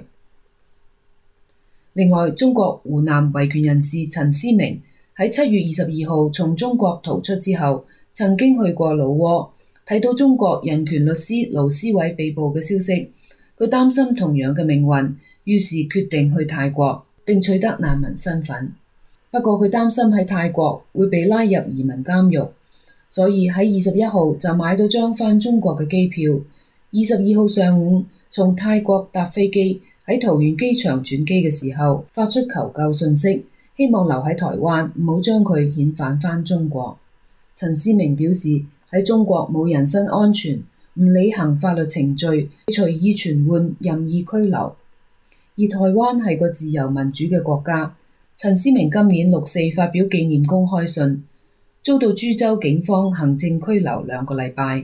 另外，中國湖南維權人士陳思明喺7月22號從中國逃出之後，曾經去過老撾，睇到中國人權律師盧思偉被捕嘅消息，佢擔心同樣嘅命運，於是決定去泰國並取得難民身份。不過佢擔心喺泰國會被拉入移民監獄，所以喺21號就買到張返中國嘅機票。22號上午從泰國搭飛機，喺桃園機場轉機嘅時候發出求救信息，希望留喺台灣，唔好將佢遣返返中國。陳思明表示，喺中國冇人身安全，唔履行法律程序，隨意傳喚、任意拘留。而台灣係個自由民主嘅國家。陳思明今年6、4發表紀念公開信，遭到株洲警方行政拘留2個禮拜。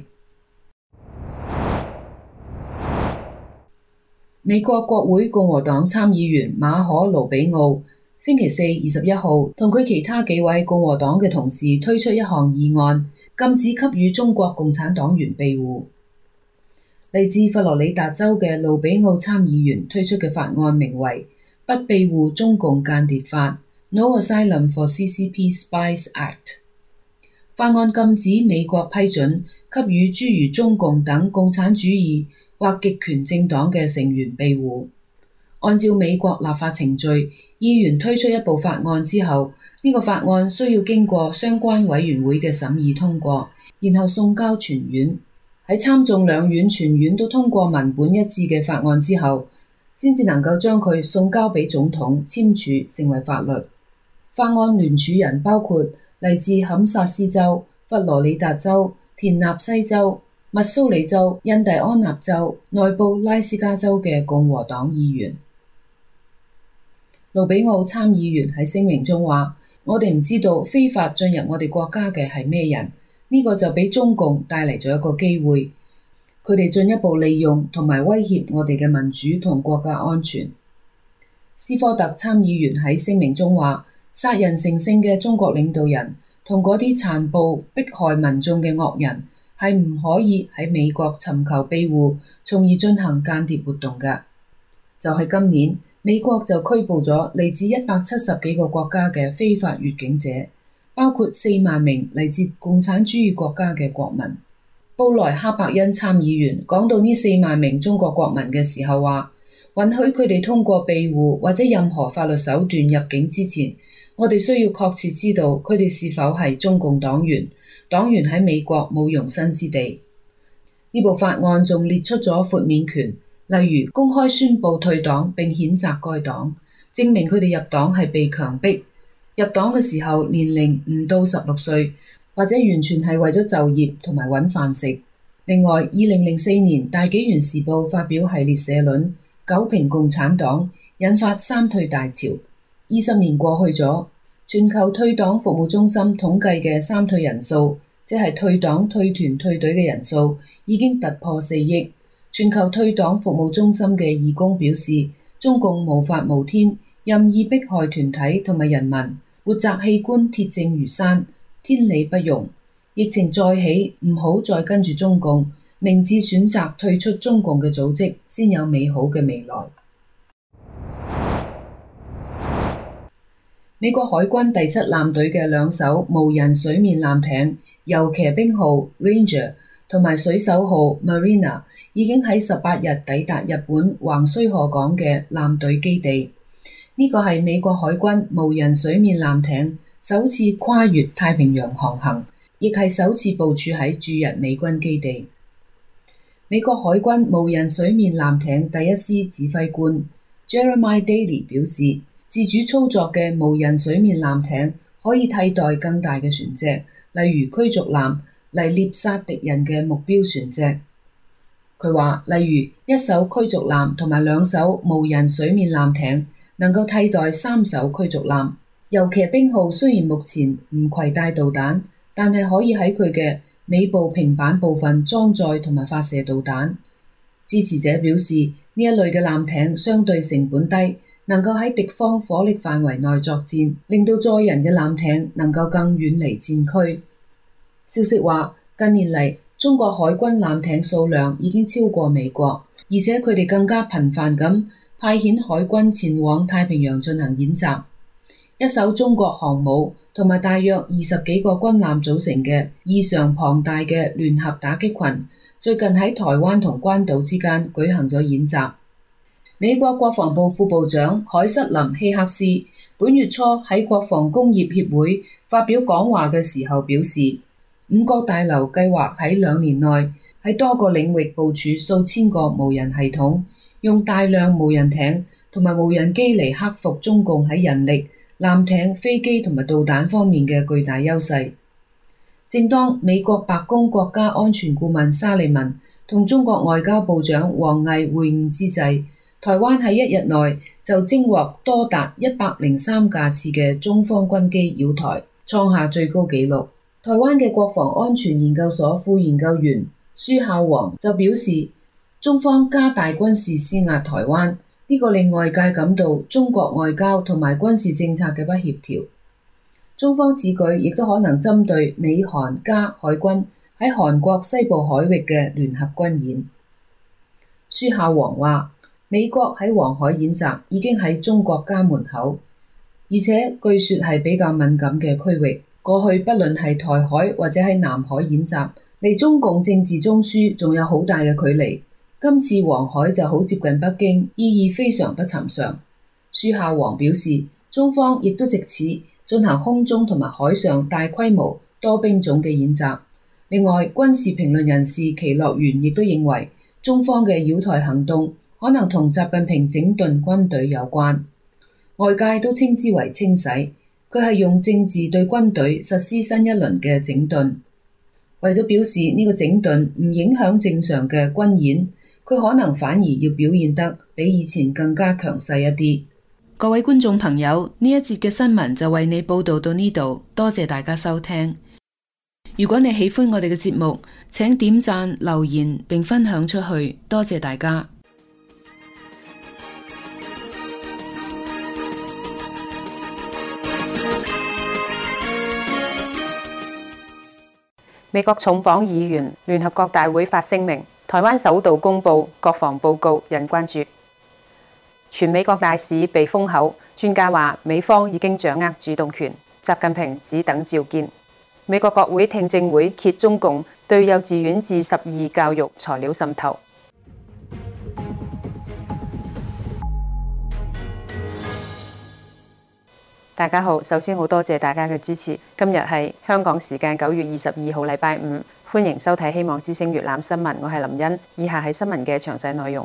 美國國會共和黨參議員馬可盧比奧星期四21號同佢其他幾位共和黨嘅同事推出一項議案，禁止給予中國共產黨員庇護。嚟自佛羅里達州嘅盧比奧參議員推出嘅法案名為不庇護中共間諜法 No Asylum for CCP Spies Act。 法案禁止美國批准給予諸如中共等共產主義或極權政黨嘅成員庇護。按照美國立法程序，議員推出一部法案之後，呢個法案需要經過相關委員會嘅審議通過，然後送交全院。喺參眾兩院全院都通過文本一致嘅法案之後，先至能夠將佢送交俾總統簽署成為法律。法案聯署人包括嚟自堪薩斯州、佛羅里達州、田納西州、密蘇里州、印第安納州、內布拉斯加州嘅共和黨議員。盧比奧參議員喺聲明中話：我哋唔知道非法進入我哋國家嘅係咩人，呢個就俾中共帶嚟咗一個機會。佢哋進一步利用同埋威脅我哋嘅民主同國家安全。斯科特參議員喺聲明中話：殺人成性嘅中國領導人同嗰啲殘暴迫害民眾嘅惡人係唔可以喺美國尋求庇護，從而進行間諜活動嘅。就係今年，美國就拘捕咗嚟自170幾個國家嘅非法越境者，包括4萬名嚟自共產主義國家嘅國民。布萊克伯恩參議員講到呢4萬名中國國民嘅時候話：允許佢哋通過庇護或者任何法律手段入境之前，我哋需要確切知道佢哋是否係中共黨員，黨員喺美國冇容身之地。 呢部法案仲列出咗豁免權，例如公開宣佈退黨並譴責該黨，證明佢哋入黨係被強迫。入黨嘅時候年齡唔到16歲，或者完全係為咗就業同埋揾飯食。另外，2004年大紀元時報發表系列社論，糾評共產黨，引發三退大潮。20年過去咗，全球退黨服務中心統計嘅三退人數，即係退黨、退團、退隊嘅人數，已經突破4億。全球退黨服務中心嘅義工表示，中共無法無天，任意迫害團體同埋人民，活摘器官鐵證如山，天理不容。疫情再起，唔好再跟住中共，明智選擇退出中共嘅組織，先有美好嘅未來。美國海軍第7艦隊嘅2艘無人水面艦艇遊騎兵號 Ranger 同埋水手號 Marina 已經喺18日抵達日本橫須賀港嘅艦隊基地。呢個係美國海軍無人水面艦艇首次跨越太平洋航行，亦係首次部署喺駐日美軍基地。美國海軍無人水面艦艇第1師指揮官 Jeremiah Daly 表示，自主操作嘅無人水面艦艇可以替代更大嘅船隻，例如驅逐艦，嚟獵殺敵人嘅目標船隻。佢話，例如1艘驅逐艦同埋2艘無人水面艦艇能夠替代3艘驅逐艦。遊騎兵號雖然目前唔攜帶導彈，但係可以喺佢嘅尾部平板部分裝載同埋發射導彈。支持者表示，呢一類嘅艦艇相對成本低，能夠喺敵方火力範圍內作戰，令到載人嘅艦艇能夠更遠離戰區。消息話，近年嚟中國海軍艦艇數量已經超過美國，而且佢哋更加頻繁咁派遣海軍前往太平洋進行演習。一艘中國航母同埋大約20幾個軍艦組成嘅異常龐大嘅聯合打擊群，最近喺台灣同關島之間舉行咗演習。美國國防部副部長凱瑟琳希克斯本月初喺國防工業協會發表講話嘅時候表示，5角大樓計劃喺2年內喺多個領域部署數千個無人系統，用大量無人艇同埋無人機嚟克服中共喺人力、艦艇、飛機同埋導彈方面嘅巨大優勢。正當美國白宮國家安全顧問沙利文同中國外交部長王毅會晤之際，台灣喺1日內就偵獲多達103架次嘅中方軍機擾台，創下最高紀錄。台灣嘅國防安全研究所副研究員舒孝煌就表示，中方加大軍事施壓台灣，呢個令外界感到中國外交同埋軍事政策嘅不協調。中方此舉亦都可能針對美韓加海軍喺韓國西部海域嘅聯合軍演。舒孝煌話，美國喺黃海演習已經喺中國家門口，而且據說係比較敏感嘅區域。過去不論係台海或者喺南海演習，離中共政治中樞仲有好大嘅距離。今次黃海就好接近北京，意義非常不尋常。舒孝煌表示，中方亦都藉此進行空中同埋海上大規模多兵種嘅演習。另外，軍事評論人士祁樂元亦都認為，中方嘅擾台行動可能同習近平整頓軍隊有關，外界都稱之為清洗，佢係用政治對軍隊實施新一輪嘅整頓。為咗表示呢個整頓唔影響正常嘅軍演，佢可能反而要表現得比以前更加強勢一啲。各位觀眾朋友，呢一節嘅新聞就為你報道到呢度，多謝大家收聽。如果你喜歡我哋嘅節目，請點讚、留言並分享出去，多謝大家。 美國重磅議員聯合國大會發聲明，台灣首度公布國防報告，引關注。全美國大使被封口，專家話美方已經掌握主動權，習近平只等召見。美國國會聽證會揭中共對幼稚園至12教育材料滲透。大家好，首先好多謝大家嘅支持。今日係香港時間9月22號禮拜五， 歡迎收睇希望之聲粵覽新聞，我係林茵。以下係新聞嘅詳細內容。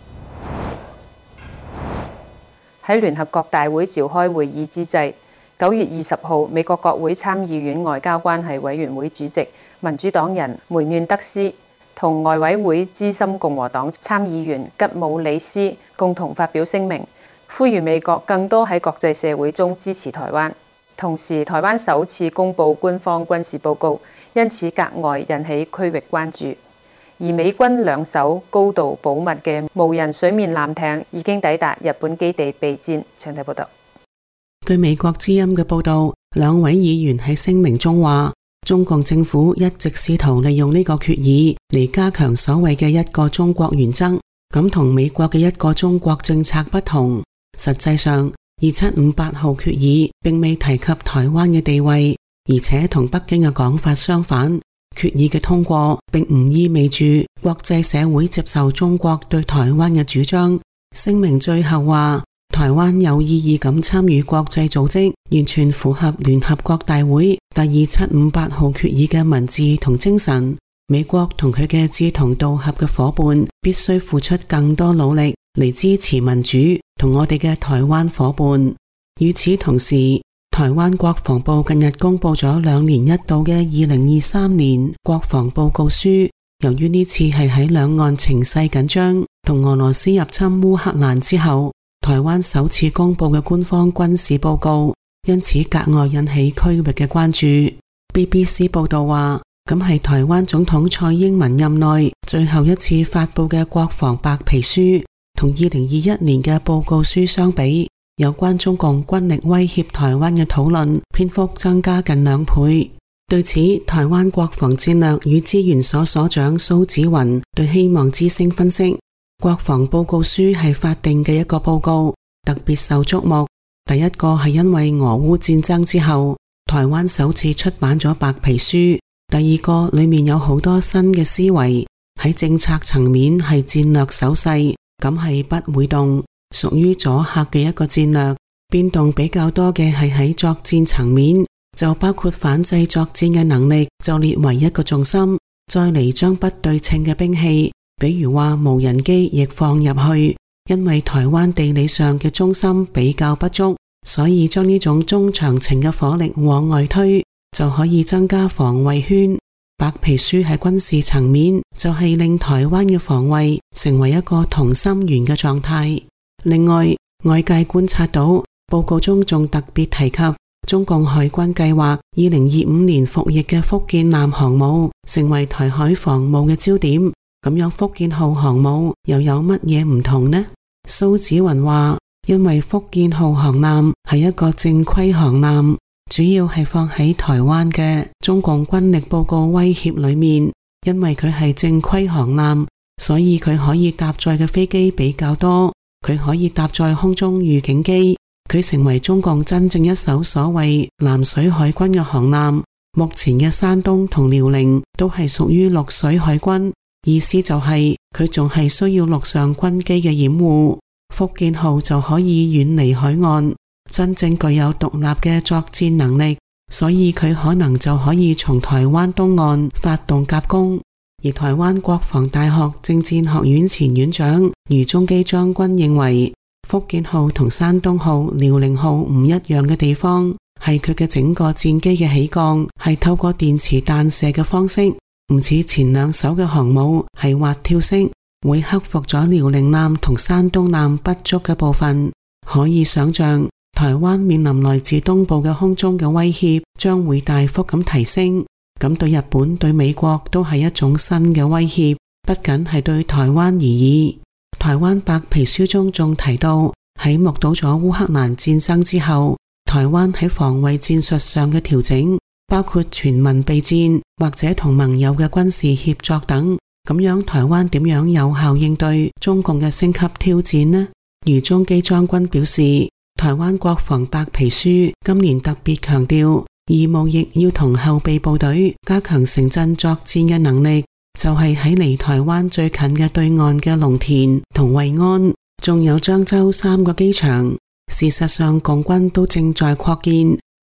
喺聯合國大會召開會議之際，9月20號，美國國會參議院外交關係委員會主席民主黨人梅嫩德斯同外委會資深共和黨參議員吉姆里斯共同發表聲明，呼籲美國更多喺國際社會中支持台灣。同時，台灣首次公布官方軍事報告，因此格外引起區域關注。而美軍2艘高度保密嘅無人水面艦艇已經抵達日本基地備戰。請睇報道。 據美國之音嘅報道，2位議員喺聲明中話，中共政府一直試圖利用呢個決議嚟加強所謂嘅一個中國原則，咁同美國嘅一個中國政策不同。實際上，2758號決議並未提及台灣嘅地位，而且同北京嘅講法相反。決議嘅通過並唔意味住國際社會接受中國對台灣嘅主張。聲明最後話，台灣有意義咁參與國際組織，完全符合聯合國大會第2758號決議嘅文字同精神。美國同佢嘅志同道合嘅夥伴必須付出更多努力嚟支持民主同我哋嘅台灣夥伴。與此同時，台灣國防部近日公布咗2年一度嘅2023年國防報告書。由於呢次係喺兩岸情勢緊張同俄羅斯入侵烏克蘭之後，台灣首次公布嘅官方軍事報告，因此格外引起區域嘅關注。BBC 報道話，咁係台灣總統蔡英文任內最後一次發布嘅國防白皮書，同2021年嘅報告書相比，有關中共軍力威脅台灣嘅討論篇幅增加近2倍。對此，台灣國防戰略與資源所所長蘇紫雲對希望之聲分析，國防報告書係法定嘅一個報告，特別受矚目。第一個係因為俄烏戰爭之後，台灣首次出版咗白皮書；第二個裏面有好多新嘅思維，喺政策層面係戰略手勢，咁係不會動，屬於阻嚇嘅一個戰略。變動比較多嘅係喺作戰層面，就包括反制作戰嘅能力就列為一個重心，再嚟將不對稱嘅兵器，比如話無人機亦放入去，因為台灣地理上嘅中心比較不足，所以將呢種中長程嘅火力往外推，就可以增加防衛圈。白皮書喺軍事層面就係令台灣嘅防衛成為一個同心圓嘅狀態。另外，外界觀察到報告中仲特別提及中共海軍計劃2025年服役嘅福建艦航母成為台海防務嘅焦點。咁樣福建號航母又有乜嘢唔同呢？蘇紫雲話，因為福建號航艦係一個正規航艦，主要係放喺台灣嘅中共軍力報告威脅裏面。因為佢係正規航艦，所以佢可以搭載嘅飛機比較多，佢可以搭載空中預警機，佢成為中共真正一艘所謂南水海軍嘅航艦。目前嘅山東同遼寧都係屬於陸水海軍，意思就係佢仲係需要陸上軍機嘅掩護。福建號就可以遠離海岸，真正具有獨立嘅作戰能力，所以佢可能就可以從台灣東岸發動夾攻。而台灣國防大學政戰學院前院長余中基將軍認為，福建號同山東號、遼寧號唔一樣嘅地方係佢嘅整個戰機嘅起降係透過電磁彈射嘅方式，唔似前2艘嘅航母係滑跳式，會克服咗遼寧艦同山東艦不足嘅部分。可以想象，台灣面臨來自東部嘅空中嘅威脅將會大幅咁提升，咁對日本、對美國都係一種新嘅威脅，不僅係對台灣而已。台灣白皮書中仲提到，喺目睹咗烏克蘭戰爭之後，台灣喺防衛戰術上嘅調整，包括全民備戰或者同盟友嘅軍事協作等。咁樣台灣點樣有效應對中共嘅升級挑戰呢？余中基將軍表示，台灣國防白皮書今年特別強調，義務役要同後備部隊加強城鎮作戰嘅能力，就係喺離台灣最近嘅對岸嘅龍田同惠安，仲有漳州3個機場。事實上，共軍都正在擴建，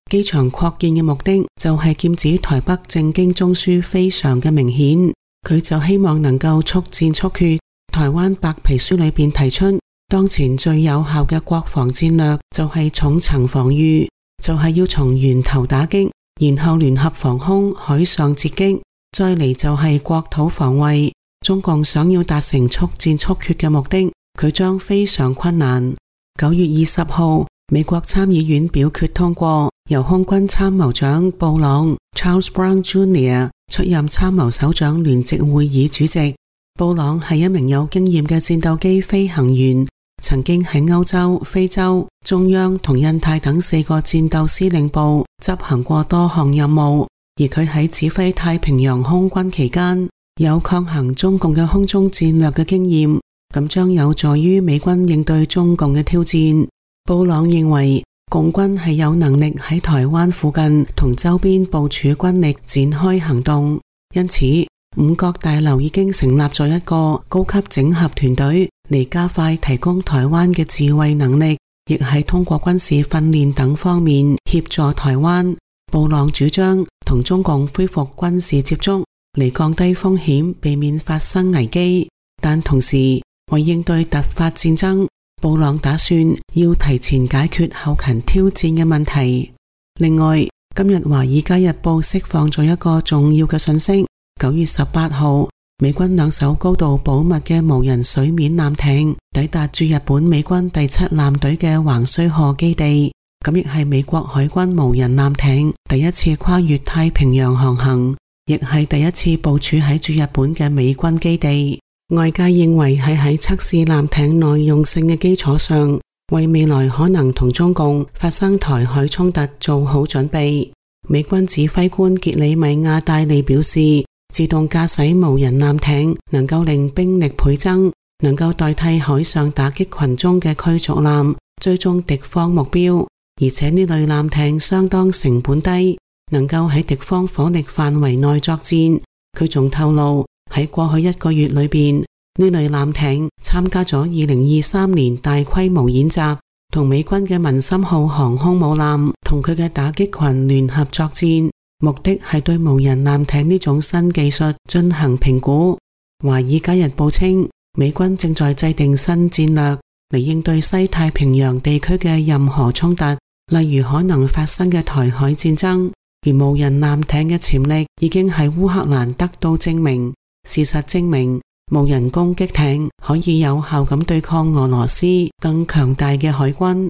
機場擴建嘅目的就係劍指台北政經中樞非常嘅明顯，佢就希望能夠速戰速決。台灣白皮書裏邊提出，當前最有效嘅國防戰略就係重層防禦，就係要從源頭打擊，然後聯合防空、海上截擊，再嚟就係國土防衛。中共想要達成速戰速決嘅目的，佢將非常困難。9月20號，美國參議院表決通過，由空軍參謀長布朗 Charles Brown Jr. 出任參謀首長聯席會議主席。布朗係一名有經驗嘅戰鬥機飛行員，曾經喺歐洲、非洲、中央同印太等4個戰鬥司令部執行過多項任務，而佢喺指揮太平洋空軍期間有抗衡中共嘅空中戰略嘅經驗，咁將有助於美軍應對中共嘅挑戰。布朗認為共軍係有能力喺台灣附近同周邊部署軍力展開行動，因此五角大樓已經成立咗一個高級整合團隊嚟加快提供台灣嘅自衛能力，亦係通過軍事訓練等方面協助台灣。布朗主張同中共恢復軍事接觸嚟降低風險，避免發生危機，但同時為應對突發戰爭，布朗打算要提前解決後勤挑戰嘅問題。另外，今日華爾街日報釋放咗一個重要嘅信息。9月18號，美軍2艘高度保密嘅無人水面艦艇抵達駐日本美軍第7艦隊嘅橫須賀基地，咁亦係美國海軍無人艦艇第一次跨越太平洋航行，亦係第一次部署喺駐日本嘅美軍基地。外界認為係喺測試艦艇耐用性嘅基礎上，為未來可能同中共發生台海衝突做好準備。美軍指揮官傑里米亞戴利表示，自動駕駛無人艦艇能夠令兵力倍增，能夠代替海上打擊群中嘅驅逐艦，追蹤敵方目標，而且呢類艦艇相當成本低，能夠喺敵方火力範圍內作戰。佢仲透露，喺過去1個月裏邊，呢類艦艇參加咗2023年大規模演習，同美軍嘅文森號航空母艦同佢嘅打擊群聯合作戰，目的係對無人艦艇呢種新技術進行評估。華爾街日報稱，美軍正在制定新戰略嚟應對西太平洋地區嘅任何衝突，例如可能發生嘅台海戰爭。而無人艦艇嘅潛力已經喺烏克蘭得到證明。事實證明，無人攻擊艇可以有效咁對抗俄羅斯更強大嘅海軍。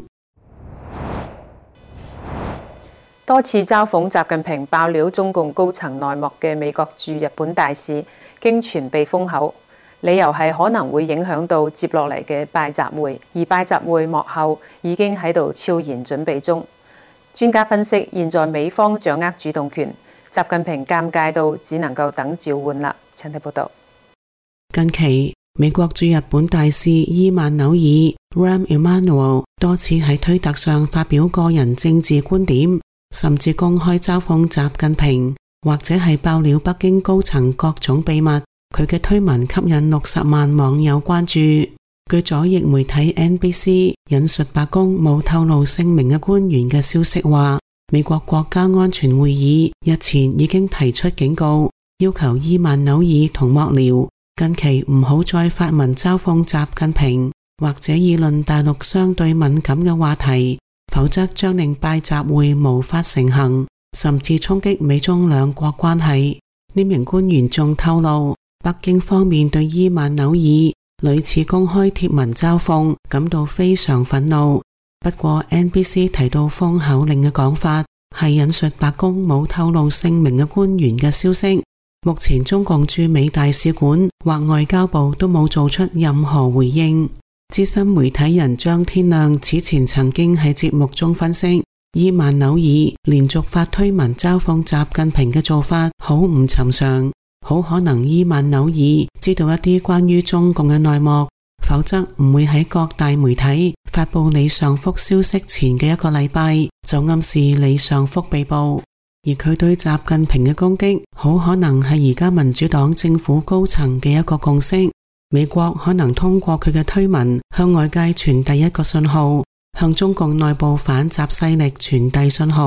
多次嘲諷習近平爆料中共高層內幕嘅美國駐日本大使，經傳被封口，理由係可能會影響到接落嚟嘅拜習會，而拜習會幕後已經喺度悄然準備中。專家分析，現在美方掌握主動權，習近平尷尬到只能夠等召喚啦。請睇報道。 近期，美國駐日本大使伊曼紐爾 Rahm Emanuel 多次喺推特上發表個人政治觀點，甚至公開嘲諷習近平，或者係爆料北京高層各種秘密。佢嘅推文吸引60萬網友關注。據左翼媒體 NBC 引述白宮冇透露姓名嘅官員嘅消息話，美國國家安全會議日前已經提出警告，要求伊曼紐爾同幕僚近期唔好再發文嘲諷習近平，或者議論大陸相對敏感嘅話題，否則將令拜習會無法成行，甚至衝擊美中兩國關係。呢名官員仲透露，北京方面對伊曼紐爾屢次公開貼文嘲諷感到非常憤怒。不過 NBC 提到封口令嘅講法係引述白宮冇透露姓名嘅官員嘅消息。目前中共駐美大使館或外交部都冇做出任何回應。資深媒體人張天亮此前曾經喺節目中分析，伊曼紐爾連續發推文嘲諷習近平嘅做法好唔尋常，好可能伊曼紐爾知道一啲關於中共嘅內幕，否則唔會喺各大媒體發佈李尚福消息前嘅1個禮拜就暗示李尚福被捕。而佢對習近平嘅攻擊好可能係而家民主黨政府高層嘅一個共識。美國可能通過佢嘅推文向外界傳遞一個信號，向中共內部反習勢力傳遞信號，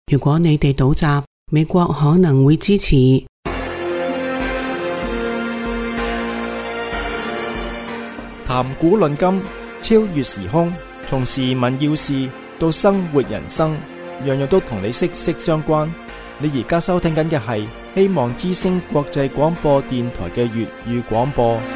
如果你哋倒閘，美國可能會支持。 談古論今，超越時空，從時聞要事到生活人生，樣樣都同你息息相關。你而家收聽緊嘅係希望之聲國際廣播電台嘅粵語廣播。